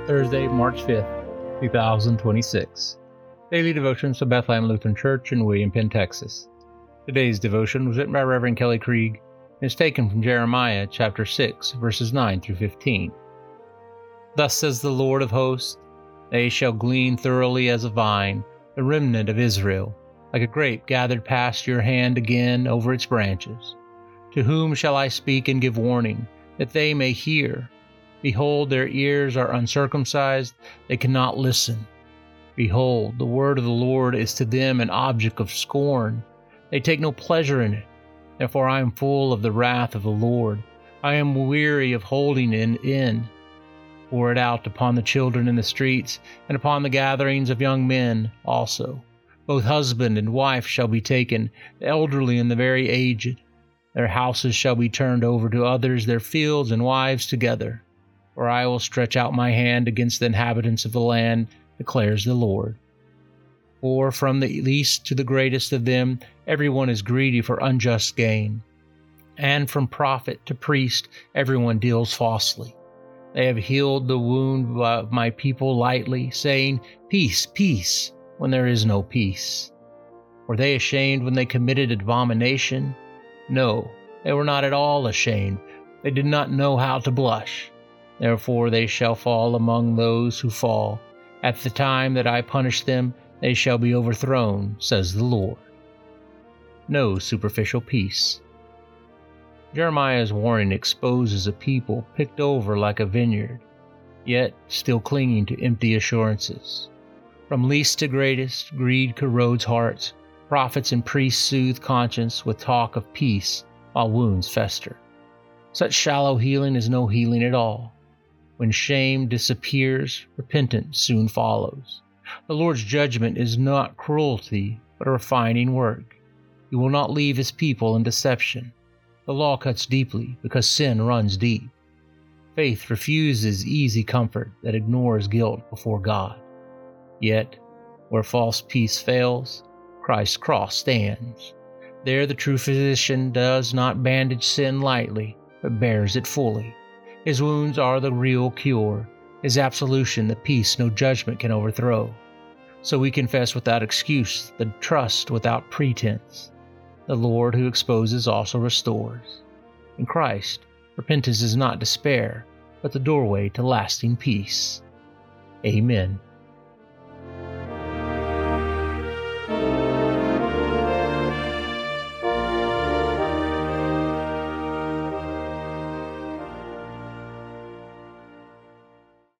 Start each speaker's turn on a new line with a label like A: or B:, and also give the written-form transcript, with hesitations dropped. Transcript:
A: Thursday, March 5th, 2026. Daily Devotions of Bethlehem Lutheran Church in William Penn, Texas. Today's devotion was written by Reverend Kelly Krieg and is taken from Jeremiah chapter 6, verses 9 through 15. Thus says the Lord of hosts, they shall glean thoroughly as a vine, the remnant of Israel, like a grape gathered past your hand again over its branches. To whom shall I speak and give warning, that they may hear? Behold, their ears are uncircumcised, they cannot listen. Behold, the word of the Lord is to them an object of scorn. They take no pleasure in it. Therefore I am full of the wrath of the Lord. I am weary of holding it in. Pour it out upon the children in the streets, and upon the gatherings of young men also. Both husband and wife shall be taken, the elderly and the very aged. Their houses shall be turned over to others, their fields and wives together. For I will stretch out my hand against the inhabitants of the land, declares the Lord. For from the least to the greatest of them, everyone is greedy for unjust gain. And from prophet to priest, everyone deals falsely. They have healed the wound of my people lightly, saying, Peace, peace, when there is no peace. Were they ashamed when they committed abomination? No, they were not at all ashamed. They did not know how to blush. Therefore they shall fall among those who fall. At the time that I punish them, they shall be overthrown, says the Lord. No superficial peace. Jeremiah's warning exposes a people picked over like a vineyard, yet still clinging to empty assurances. From least to greatest, greed corrodes hearts. Prophets and priests soothe conscience with talk of peace while wounds fester. Such shallow healing is no healing at all. When shame disappears, repentance soon follows. The Lord's judgment is not cruelty, but a refining work. He will not leave his people in deception. The law cuts deeply because sin runs deep. Faith refuses easy comfort that ignores guilt before God. Yet, where false peace fails, Christ's cross stands. There the true physician does not bandage sin lightly, but bears it fully. His wounds are the real cure, his absolution the peace no judgment can overthrow. So we confess without excuse, the trust without pretense. The Lord who exposes also restores. In Christ, repentance is not despair, but the doorway to lasting peace. Amen.